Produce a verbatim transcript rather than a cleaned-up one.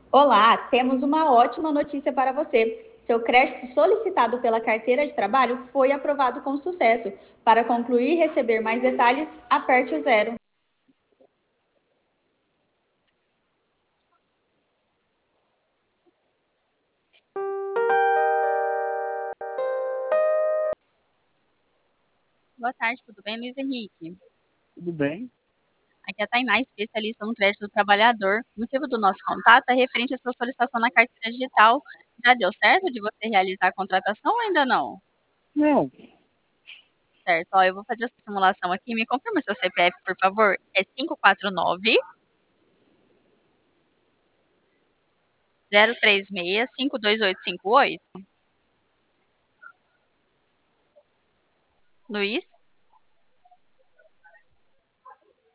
Olá, temos uma ótima notícia para você. Seu crédito solicitado pela carteira de trabalho foi aprovado com sucesso. Para concluir e receber mais detalhes, aperte o zero. Boa tarde, tudo bem, Luiz Henrique? Tudo bem? Aqui é a Tainá, especialista no crédito do trabalhador. O motivo do nosso contato é referente à sua solicitação na carteira digital. Já deu certo de você realizar a contratação ou ainda não? Não, Certo, ó, eu vou fazer essa simulação aqui. Me confirma seu C P F, por favor. É cinco quatro nove, zero três seis, cinco dois oito cinco oito. Luiz?